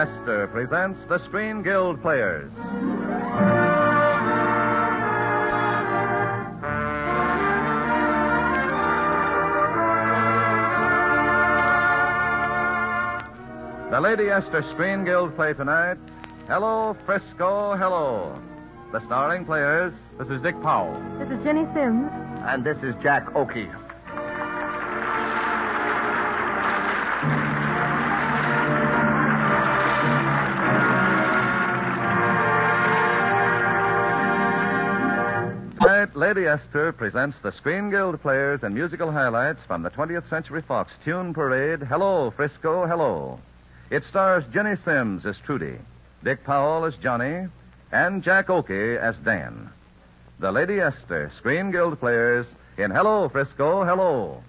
Astor presents the Screen Guild Players. The Lady Esther Screen Guild play tonight, Hello, Frisco, Hello. The starring players, this is Dick Powell. This is Jenny Sims. And this is Jack Oakey. Tonight, Lady Esther presents the Screen Guild Players and musical highlights from the 20th Century Fox Tune Parade, Hello, Frisco, Hello. It stars Jenny Sims as Trudy, Dick Powell as Johnny, and Jack Oakey as Dan. The Lady Esther Screen Guild Players in Hello, Frisco, Hello.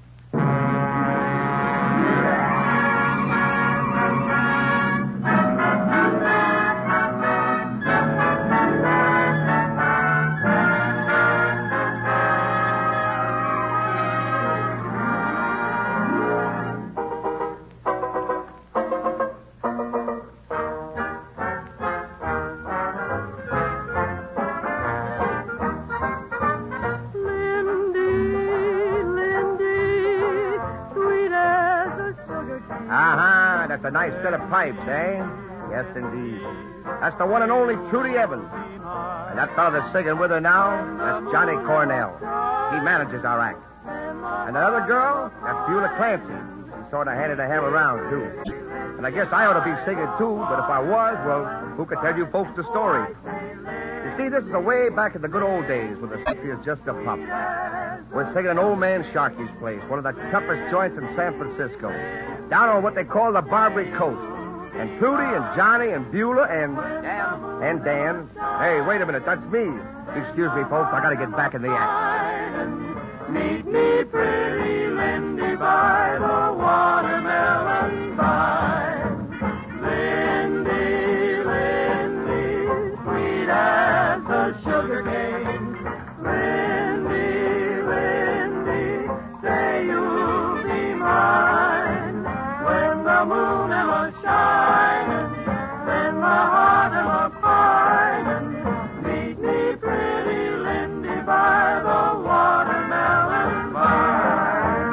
That's a nice set of pipes, eh? Yes, indeed. That's the one and only Trudy Evans. And that fellow that's singing with her now, that's Johnny Cornell. He manages our act. And that other girl, that's Beulah Clancy. She sort of handed a ham around, too. And I guess I ought to be singing, too, but if I was, well, who could tell you folks the story? You see, this is a way back in the good old days when the city is just a pup. We're singing an old man Sharkey's place, one of the toughest joints in San Francisco, down on what they call the Barbary Coast. And Trudy and Johnny and Beulah and Dan. Hey, wait a minute, that's me. Excuse me, folks, I gotta get back in the act. Meet me, pretty Lindy, by the watermelon vine. Lindy, Lindy, sweet as the sugar cane. Lindy, Lindy, say you'll be mine. When the moon was shining, then my heart was pining. Meet me, pretty Lindy, by the watermelon vine.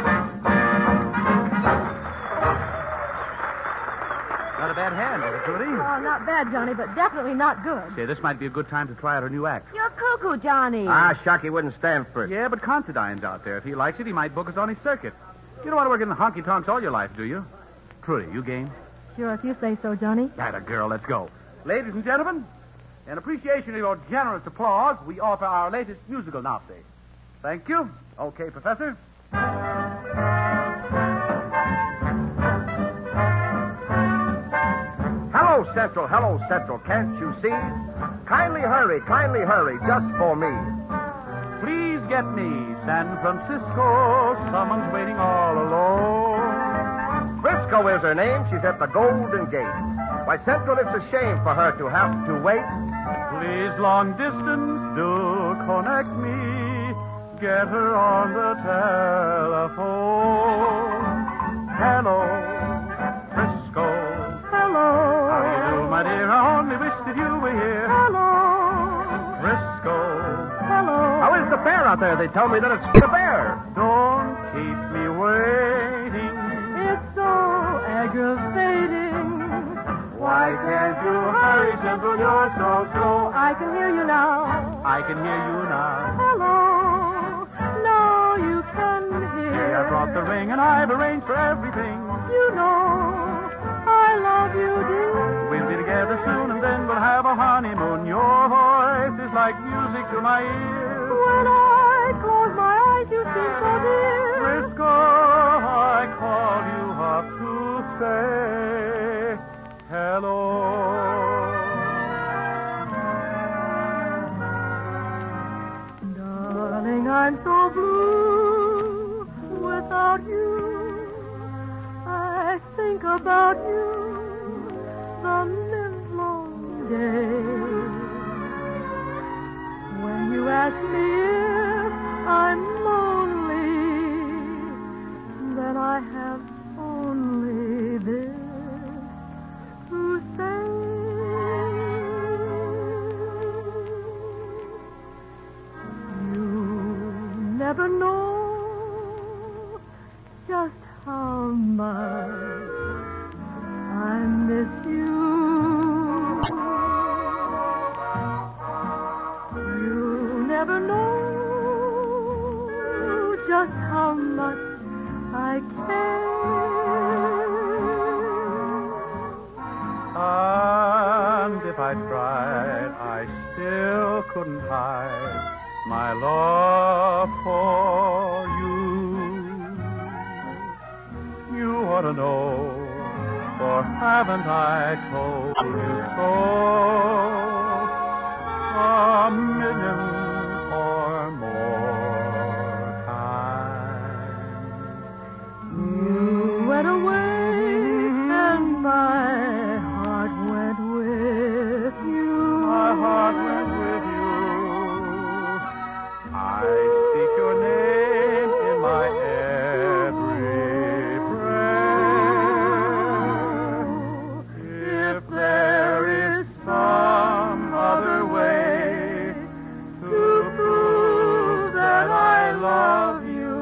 Not a bad hand, is it, Trudy? Oh, not bad, Johnny, but definitely not good. Say, this might be a good time to try out her new act. You're cuckoo, Johnny. Sharkey wouldn't stand for it. Yeah, but Considine's out there. If he likes it, he might book us on his circuit. You don't want to work in the honky-tonks all your life, do you? Trudy, you game? Sure, if you say so, Johnny. That a girl. Let's go. Ladies and gentlemen, in appreciation of your generous applause, we offer our latest musical novelty. Thank you. Okay, Professor. Hello, Central, can't you see? Kindly hurry, just for me. Please get me San Francisco. Someone's waiting all alone. Frisco is her name, she's at the Golden Gate. Why, Central, it's a shame for her to have to wait. Please, long distance, do connect me. Get her on the telephone. Hello, Frisco. Hello. How do you do, my dear? I only wish that you were here. Hello. Frisco. Hello. How is the bear out there? They tell me that it's the bear. Don't keep me waiting. It's so aggravating. Why can't you hurry, Central? You're so slow. I can hear you now. I can hear you now. Hello. Now you can hear. Hey, I brought the ring and I've arranged for everything. You know I love you, dear. We'll be together soon and then we'll have a honeymoon. Your voice is like music to my ears. When I close my eyes, you seem so dear. Frisco, I call you up to say hello. Darling, I'm so blue without you. I think about you the livelong day. When you ask me if I'm lonely, then I have only this to never know just how much I miss you. You never know just how much I care. And if I tried, I still couldn't hide my love for you. You ought to know, for haven't I told you so a million or more times? You went away and my heart went with you. My heart went with you. I speak your name in my every prayer. If there is some other way to prove that I love you,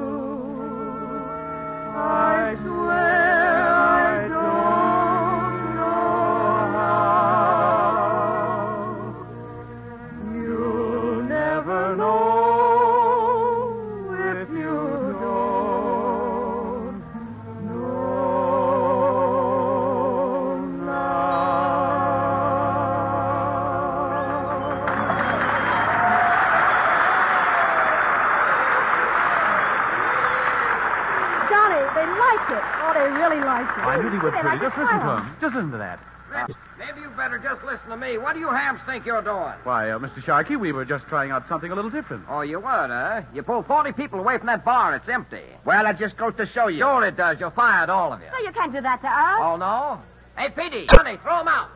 I swear I don't know how. You'll never know if you don't know Johnny, they liked it. Oh, they really liked it. I knew they would, They Trudy. liked Just it listen to well. him. Just listen to that. Maybe you better just listen to me. What do you hams think you're doing? Why, Mr. Sharkey, we were just trying out something a little different. Oh, you would, huh? You pulled 40 people away from that bar. It's empty. Well, that just goes to show you. Sure it does. You're fired, all of you. No, you can't do that to us. Oh, no? Hey, Petey, Johnny, throw him out.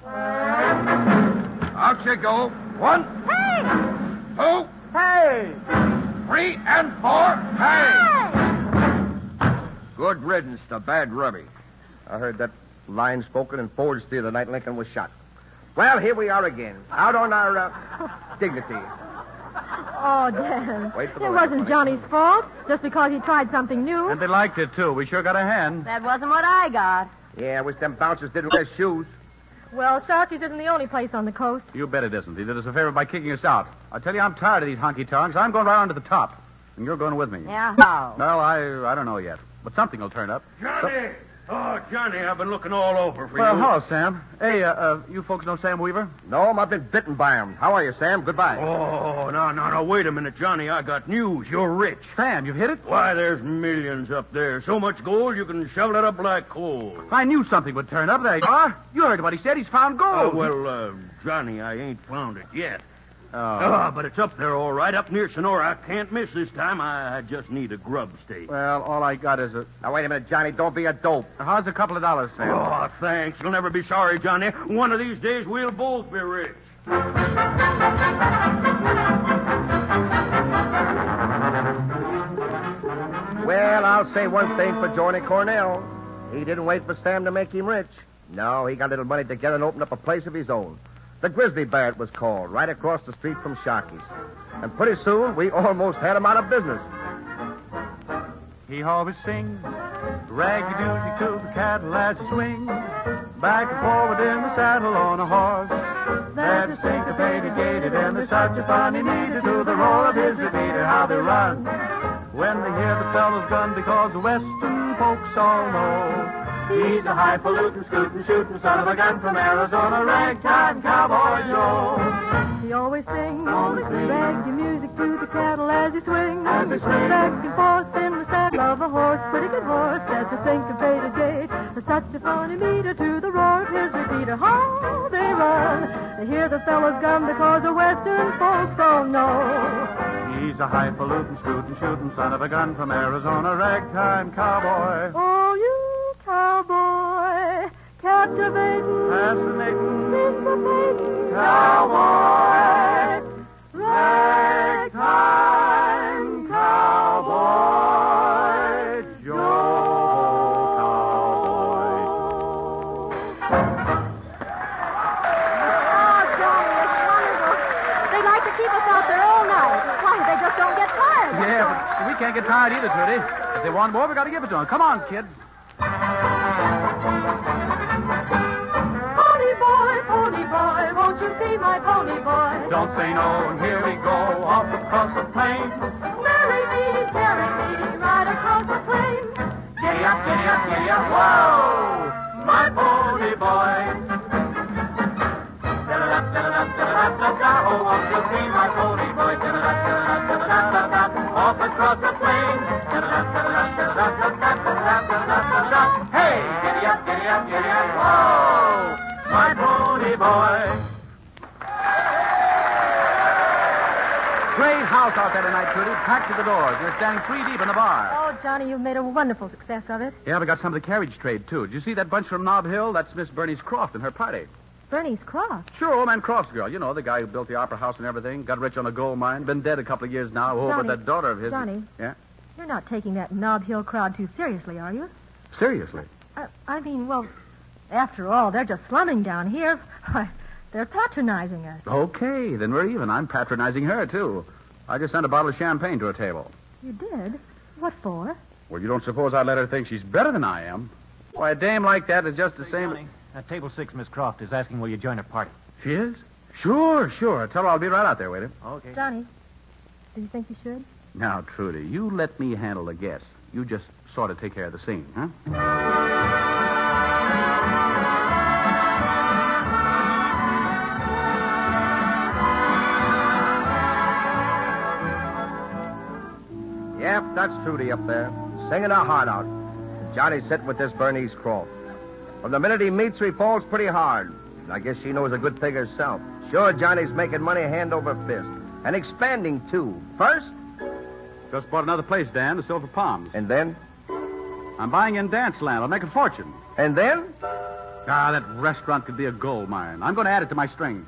Out you go. 1, Hey! 2, Hey! 3, and 4. Hey! Hey! Good riddance to bad rubby. I heard that line spoken in Ford's Theater the night Lincoln was shot. Well, here we are again, out on our dignity. Oh, Dan. Wait for the It laugh, wasn't honey. Johnny's fault, just because he tried something new. And they liked it, too. We sure got a hand. That wasn't what I got. Yeah, I wish them bouncers didn't wear shoes. Well, Sharky's isn't the only place on the coast. You bet it isn't. He did us a favor by kicking us out. I tell you, I'm tired of these honky-tonks. I'm going right on to the top. And you're going with me. Yeah, how? Well, I don't know yet. But something will turn up. Johnny! Oh, Johnny, I've been looking all over for Well, you. hello, Sam. Hey, you folks know Sam Weaver? No, I've been bitten by him. How are you, Sam? Goodbye. Oh, no, wait a minute, Johnny. I got news. You're rich. Sam, you've hit it? Why, there's millions up there. So much gold you can shovel it up like coal. I knew something would turn up. There you are. You heard what he said. He's found gold. Johnny, I ain't found it yet. Oh. But it's up there all right, up near Sonora. I can't miss this time. I just need a grub stake. Well, all I got is a... Now, wait a minute, Johnny. Don't be a dope. How's a couple of dollars, Sam? Oh, thanks. You'll never be sorry, Johnny. One of these days, we'll both be rich. Well, I'll say one thing for Johnny Cornell. He didn't wait for Sam to make him rich. No, he got a little money together and opened up a place of his own. The Grizzly Bear, it was called, right across the street from Sharky's. And pretty soon, we almost had him out of business. He always sings raggy music to the cattle as he swings back and forward in the saddle on a horse. That's syncopated, gated, and there's such a funny meter to the roar of his repeater, how they run when they hear the fellow's gun, because the western folks all know he's a highfalutin, scootin', shootin' son of a gun from Arizona, ragtime cowboy Joe. He always sings raggy music to the cattle as he swings back and forth in the saddle of a horse, pretty good horse. That's a syncopated gait. There's such a funny meter to the roar of his repeater. How they run! They hear the fellow's gun because the western folks don't know. He's a highfalutin, scootin', shootin' son of a gun from Arizona, ragtime cowboy. Oh, you cowboy, captivating, Fascinating syncopating cowboy, ragtime cowboy, Joe Cowboy. Oh, Johnny, it's wonderful. They like to keep us out there all night. Why, they just don't get tired. Yeah, but can't get tired either, Trudy. If they want more, we got to give it to them. Come on, kids. Pony boy, won't you be my pony boy? Don't say no, and here we go, off across the plain. Carry me, right across the plain. Giddy up, giddy up, giddy up, whoa! My pony boy. Oh, won't you be my pony boy? Off across the plain. Hey, giddy up, giddy up, giddy up, whoa! My pony boy. Great house out there tonight, Trudy. Packed to the doors. You're standing 3 deep in the bar. Oh, Johnny, you've made a wonderful success of it. Yeah, we got some of the carriage trade, too. Did you see that bunch from Nob Hill? That's Miss Bernice Croft and her party. Bernice Croft? Sure, old man Croft's girl. You know, the guy who built the opera house and everything. Got rich on a gold mine. Been dead a couple of years now. Oh, Johnny, but that daughter of his... Johnny. Yeah? You're not taking that Nob Hill crowd too seriously, are you? Seriously? I mean, well, after all, they're just slumming down here. Why, they're patronizing us. Okay, then we're even. I'm patronizing her, too. I just sent a bottle of champagne to her table. You did? What for? Well, you don't suppose I'd let her think she's better than I am? Why, a dame like that is just the same... Johnny, table 6, Miss Croft, is asking will you join her party. She is? Sure. Tell her I'll be right out there, waiter. Okay. Johnny, do you think you should? Now, Trudy, you let me handle the guests. You just sort of take care of the scene, huh? Yep, that's Trudy up there, singing her heart out. Johnny's sitting with this Bernice Croft. From the minute he meets her, he falls pretty hard. And I guess she knows a good thing herself. Sure, Johnny's making money hand over fist. And expanding, too. First, Just bought another place, Dan, the Silver Palms. and then, I'm buying in Dance Land. I'll make a fortune. and then. Ah, that restaurant could be a gold mine. I'm going to add it to my string.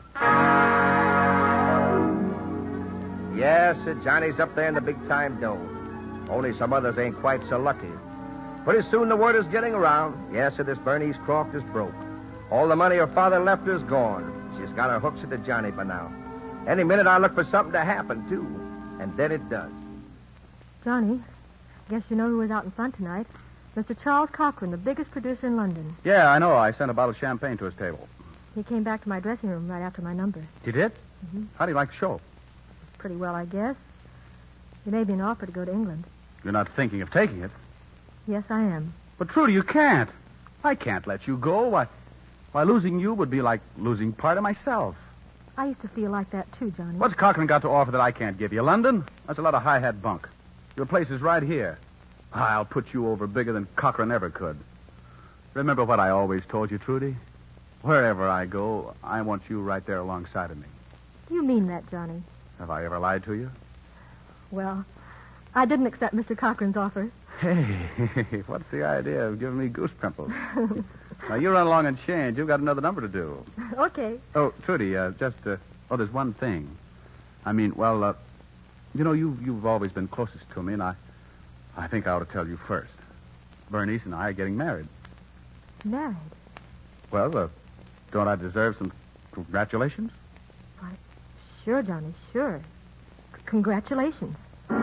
Yes, sir, Johnny's up there in the big-time dough. Only some others ain't quite so lucky. Pretty soon the word is getting around. Yes, sir, this Bernice Croft is broke. All the money her father left her is gone. She's got her hooks into Johnny by now. Any minute I look for something to happen, too. And then it does. Johnny, guess you know who was out in front tonight. Mr. Charles Cochran, the biggest producer in London. Yeah, I know. I sent a bottle of champagne to his table. He came back to my dressing room right after my number. You did? Mm-hmm. How do you like the show? Pretty well, I guess. He made me an offer to go to England. You're not thinking of taking it. Yes, I am. But, Trudy, you can't. I can't let you go. Why, losing you would be like losing part of myself. I used to feel like that, too, Johnny. What's Cochran got to offer that I can't give you? London? That's a lot of hi-hat bunk. Your place is right here. I'll put you over bigger than Cochran ever could. Remember what I always told you, Trudy? Wherever I go, I want you right there alongside of me. Do you mean that, Johnny? Have I ever lied to you? Well, I didn't accept Mr. Cochran's offer. Hey, what's the idea of giving me goose pimples? Now, you run along and change. You've got another number to do. Okay. Oh, Trudy, there's one thing. I mean, well, you know, you've always been closest to me, and I think I ought to tell you first. Bernice and I are getting married. Married? Well, don't I deserve some congratulations? Why, sure, Johnny, sure. Congratulations.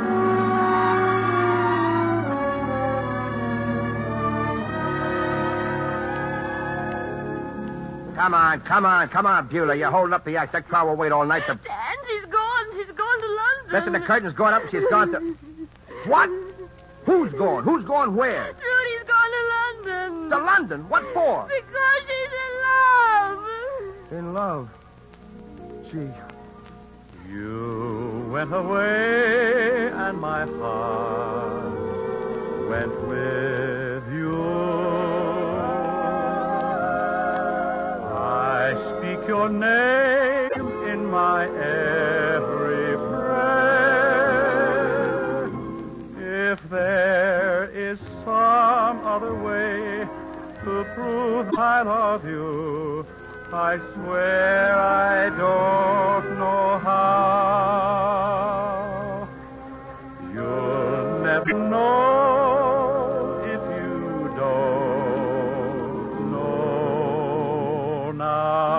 Come on, Beulah. You're holding up the act. That crowd will wait all night to... Dan, she's gone. She's gone to London. Listen, the curtain's going up and she's gone to... What? Who's gone? Who's gone where? Trudy's gone to London. To London? What for? Because she's in love. In love. Gee. You went away and my heart went with you. I speak your name in my every breath. If there is some other way to prove I love you, I swear I don't know how. You'll never know if you don't know now.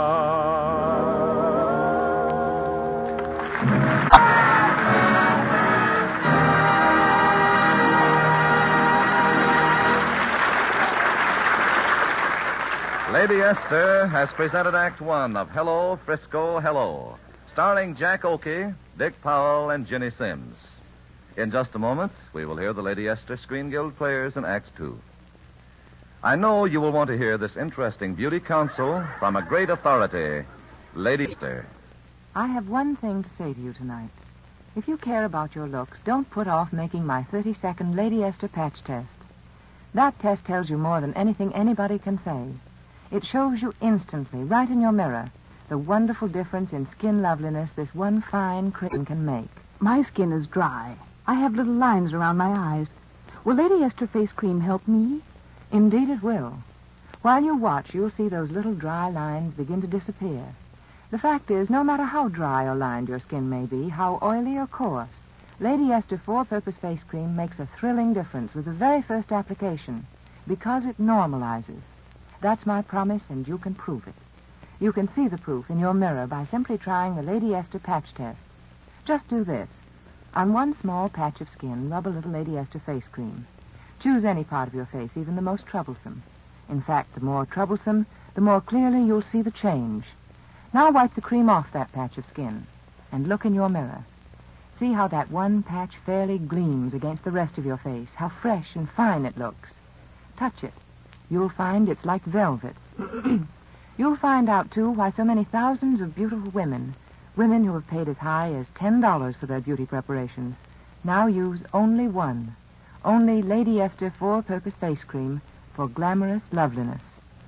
Lady Esther has presented Act One of Hello, Frisco, Hello, starring Jack Oakey, Dick Powell, and Ginny Sims. In just a moment, we will hear the Lady Esther Screen Guild players in Act Two. I know you will want to hear this interesting beauty counsel from a great authority, Lady Esther. I have one thing to say to you tonight. If you care about your looks, don't put off making my 30-second Lady Esther patch test. That test tells you more than anything anybody can say. It shows you instantly, right in your mirror, the wonderful difference in skin loveliness this one fine cream can make. My skin is dry. I have little lines around my eyes. Will Lady Esther face cream help me? Indeed it will. While you watch, you'll see those little dry lines begin to disappear. The fact is, no matter how dry or lined your skin may be, how oily or coarse, Lady Esther Four-Purpose Face Cream makes a thrilling difference with the very first application because it normalizes. That's my promise, and you can prove it. You can see the proof in your mirror by simply trying the Lady Esther patch test. Just do this. On one small patch of skin, rub a little Lady Esther face cream. Choose any part of your face, even the most troublesome. In fact, the more troublesome, the more clearly you'll see the change. Now wipe the cream off that patch of skin and look in your mirror. See how that one patch fairly gleams against the rest of your face, how fresh and fine it looks. Touch it. You'll find it's like velvet. You'll find out, too, why so many thousands of beautiful women who have paid as high as $10 for their beauty preparations, now use only one. Only Lady Esther Four-Purpose Face Cream for glamorous loveliness.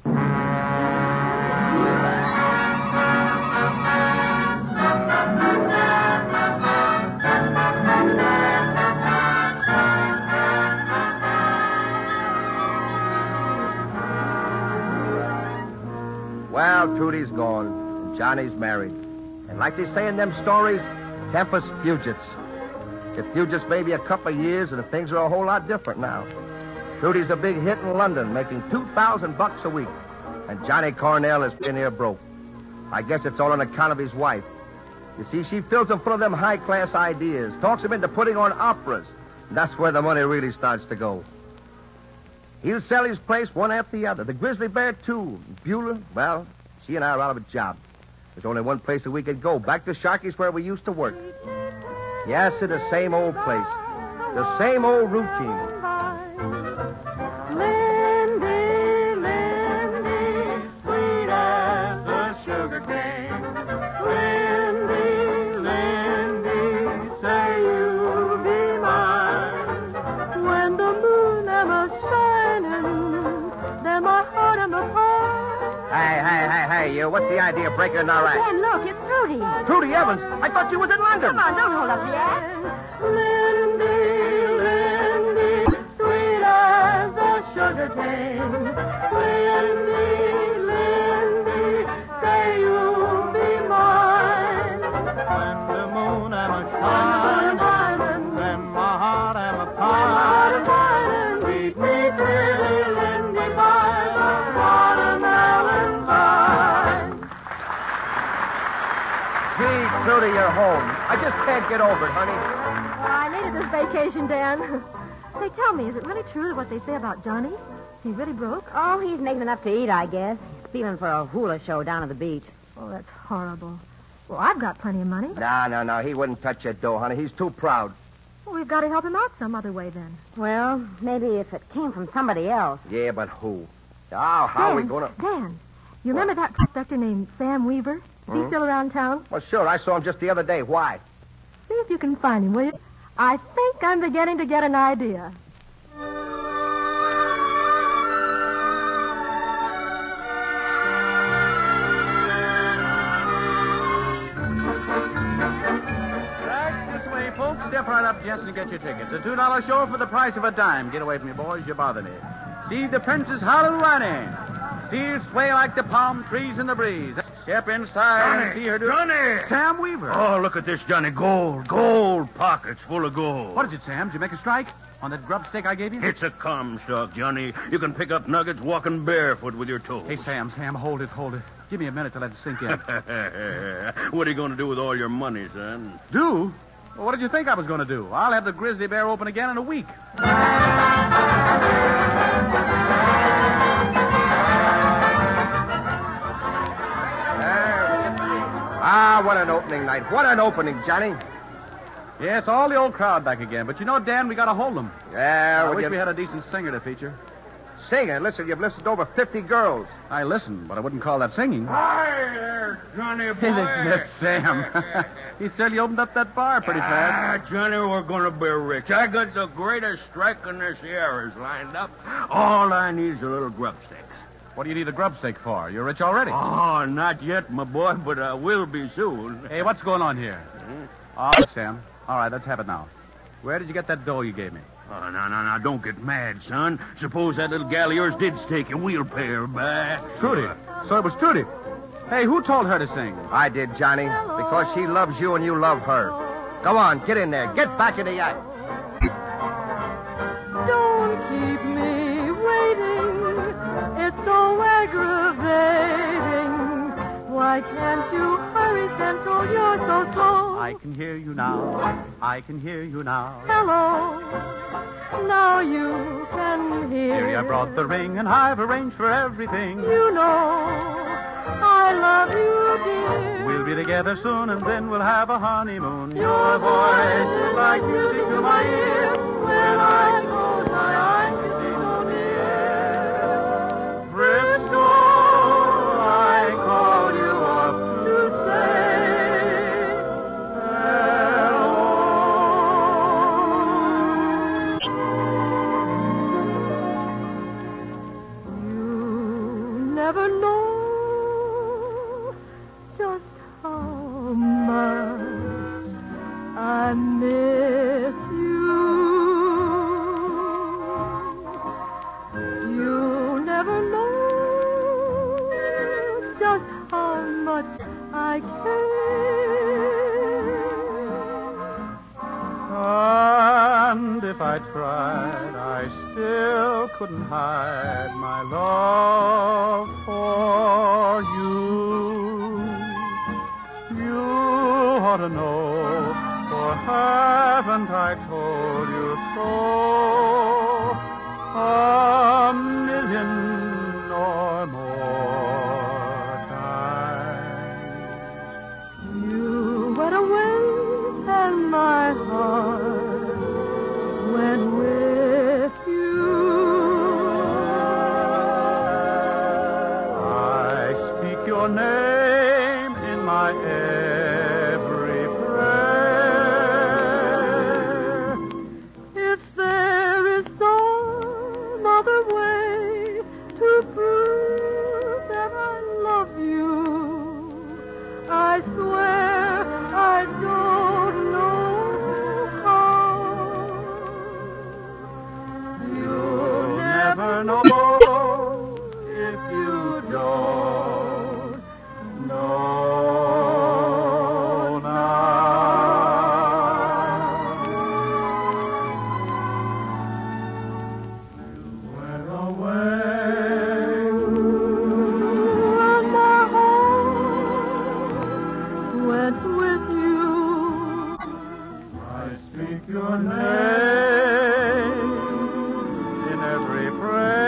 Well, Trudy's gone, and Johnny's married. And like they say in them stories, tempus fugits. It fugits maybe a couple of years, and things are a whole lot different now. Trudy's a big hit in London, making $2,000 a week. And Johnny Cornell is in here broke. I guess it's all on account of his wife. You see, she fills him full of them high-class ideas, talks him into putting on operas. And that's where the money really starts to go. He'll sell his place one after the other. The Grizzly Bear, too. Beulah, well, she and I are out of a job. There's only one place that we could go, back to Sharky's where we used to work. Yes, to the same old place. The same old routine. Lindy, Lindy, sweet as the sugar cane. Lindy, Lindy, say you'll be mine. When the moon am a-shining, then my heart am a-pine. Hey, you. What's the idea of breaking in our act? Hey, look, it's Trudy. Trudy Evans? I thought you was in London. Come on, don't hold up the act. Lindy, Lindy, sweet as the sugar cane. Lindy, Lindy, say you'll be mine. When the moon am a-shining, then my heart am a-pine. Meet me clearly, Lindy, by the watermelon vine. Gee, Trudy, you're home. I just can't get over it, honey. I needed this vacation, Dan. Say, tell me, is it really true what they say about Johnny? Is he really broke? Oh, he's making enough to eat, I guess. He's feeling for a hula show down at the beach. Oh, that's horrible. Well, I've got plenty of money. No. He wouldn't touch your dough, honey. He's too proud. Well, we've got to help him out some other way, then. Well, maybe if it came from somebody else. Yeah, but who? Oh, how are we going to... Dan, you remember that prospector named Sam Weaver? Is he still around town? Well, sure. I saw him just the other day. Why? See if you can find him, will you? I think I'm beginning to get an idea. Right this way, folks. Step right up, gents, and get your tickets. A $2 show for the price of a dime. Get away from me, boys. You bother me. See the Princess Halloweeni. See her sway like the palm trees in the breeze. Step inside and see her do... Johnny! Sam Weaver. Oh, look at this, Johnny. Gold pockets full of gold. What is it, Sam? Did you make a strike? On that grub stick I gave you? It's a Comstock, Johnny. You can pick up nuggets walking barefoot with your toes. Hey, Sam, hold it. Give me a minute to let it sink in. What are you going to do with all your money, son? Do? Well, what did you think I was going to do? I'll have the Grizzly Bear open again in a week. what an opening night. What an opening, Johnny. Yes, all the old crowd back again. But you know, Dan, we got to hold them. Yeah, I wish we had a decent singer to feature. Singer? Listen, you've listened to over 50 girls. I listened, but I wouldn't call that singing. Hi there, Johnny boy. That's Sam. He certainly opened up that bar pretty fast. Johnny, we're going to be rich. I got the greatest strike in the Sierras lined up. All I need is a little grub steak. What do you need a grub steak for? You're rich already. Oh, not yet, my boy, but I will be soon. Hey, what's going on here? Oh, Sam. All right, let's have it now. Where did you get that dough you gave me? Oh, no, don't get mad, son. Suppose that little gal of yours did steak, and we'll pay her back. Trudy. So it was Trudy. Hey, who told her to sing? I did, Johnny, because she loves you and you love her. Go on, get in there. Get back in the act. Don't keep me waiting. It's so aggravating. Why can't you hurry, Central? You're so slow. I can hear you now. I can hear you now. Hello. Now you can hear. Here I brought the ring, and I've arranged for everything. You know I love you, dear. We'll be together soon, and then we'll have a honeymoon. Your voice is like music to my ear. When I close my eyes, you see so near. Frisco, I call you up to say hello. You never know just how much I miss you. You never know just how much I care. And if I tried, I still couldn't hide my love for you. You ought to know, for haven't I told you so a million or more times? You went away and my heart went with you. I speak your name in my every prayer. If there is some other way to prove that I love you, I swear I don't know how. You'll never know if you don't know now. You went away and my heart went with you. I speak your name in every prayer.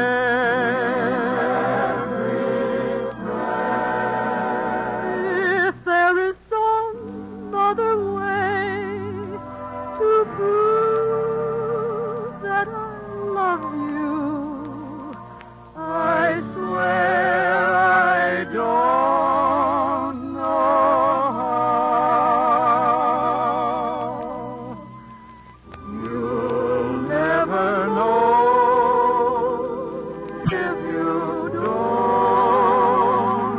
If there is some other way to prove that I love you, I swear I don't know how. You'll never know if you don't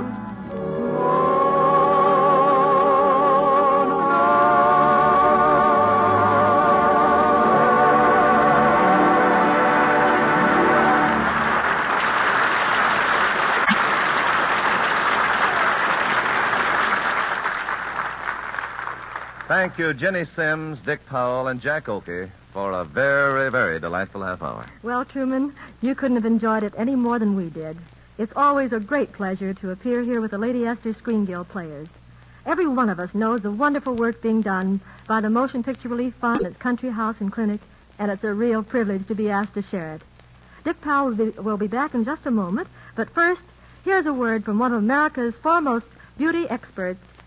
Thank you, Jenny Sims, Dick Powell, and Jack Oakey, for a very, very delightful half hour. Well, Truman, you couldn't have enjoyed it any more than we did. It's always a great pleasure to appear here with the Lady Esther Screen Guild players. Every one of us knows the wonderful work being done by the Motion Picture Relief Fund and its country house and clinic, and it's a real privilege to be asked to share it. Dick Powell will be back in just a moment, but first, here's a word from one of America's foremost beauty experts,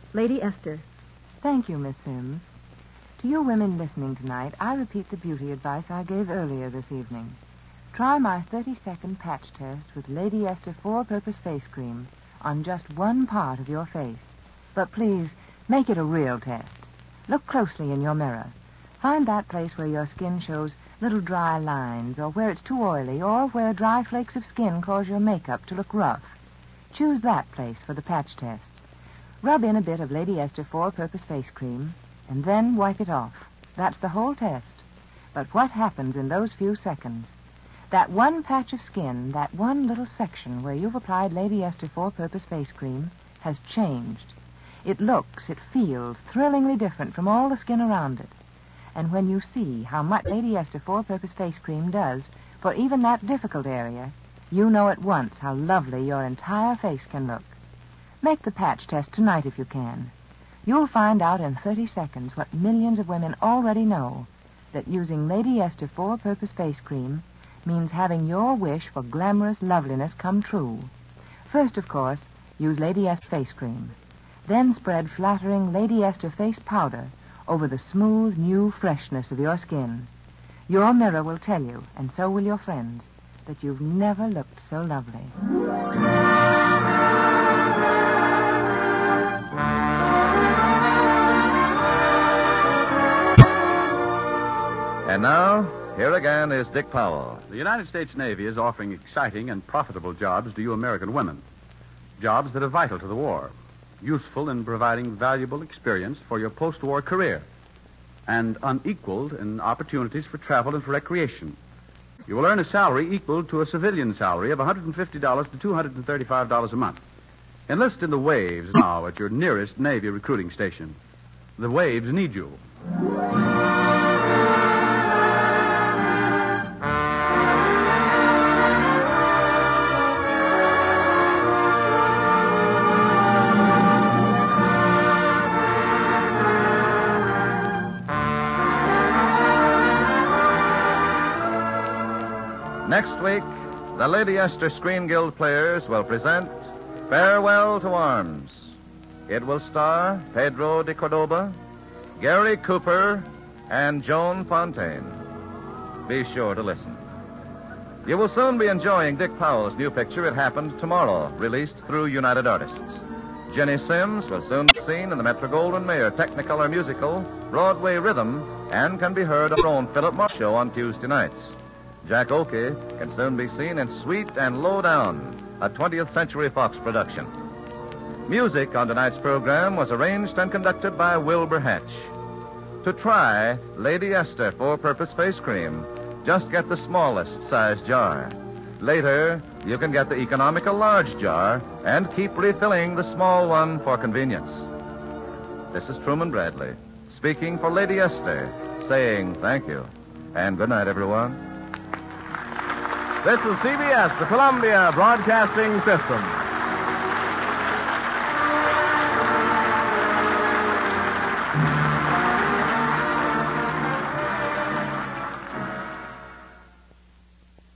Lady Esther. Thank you, Miss Sims. To you women listening tonight, I repeat the beauty advice I gave earlier this evening. Try my 30-second patch test with Lady Esther 4-Purpose Face Cream on just one part of your face. But please, make it a real test. Look closely in your mirror. Find that place where your skin shows little dry lines, or where it's too oily, or where dry flakes of skin cause your makeup to look rough. Choose that place for the patch test. Rub in a bit of Lady Esther 4-Purpose Face Cream, and then wipe it off. That's the whole test. But what happens in those few seconds? That one patch of skin, that one little section where you've applied Lady Esther 4-Purpose Face Cream, has changed. It looks, it feels thrillingly different from all the skin around it. And when you see how much Lady Esther 4-Purpose Face Cream does for even that difficult area, you know at once how lovely your entire face can look. Make the patch test tonight if you can. You'll find out in 30 seconds what millions of women already know, that using Lady Esther 4-Purpose Face Cream means having your wish for glamorous loveliness come true. First, of course, use Lady Esther Face Cream. Then spread flattering Lady Esther Face Powder over the smooth, new freshness of your skin. Your mirror will tell you, and so will your friends, that you've never looked so lovely. And now, here again is Dick Powell. The United States Navy is offering exciting and profitable jobs to you American women. Jobs that are vital to the war, useful in providing valuable experience for your post-war career, and unequaled in opportunities for travel and for recreation. You will earn a salary equal to a civilian salary of $150 to $235 a month. Enlist in the Waves now at your nearest Navy recruiting station. The Waves need you. Next week, the Lady Esther Screen Guild players will present Farewell to Arms. It will star Pedro de Cordoba, Gary Cooper, and Joan Fontaine. Be sure to listen. You will soon be enjoying Dick Powell's new picture, It Happened Tomorrow, released through United Artists. Jenny Sims will soon be seen in the Metro-Goldwyn-Mayer Technicolor musical, Broadway Rhythm, and can be heard on our own Philip Moore show on Tuesday nights. Jack Oakey can soon be seen in Sweet and Low Down, a 20th Century Fox production. Music on tonight's program was arranged and conducted by Wilbur Hatch. To try Lady Esther 4-Purpose Face Cream, just get the smallest size jar. Later, you can get the economical large jar and keep refilling the small one for convenience. This is Truman Bradley, speaking for Lady Esther, saying thank you. And good night, everyone. This is CBS, the Columbia Broadcasting System.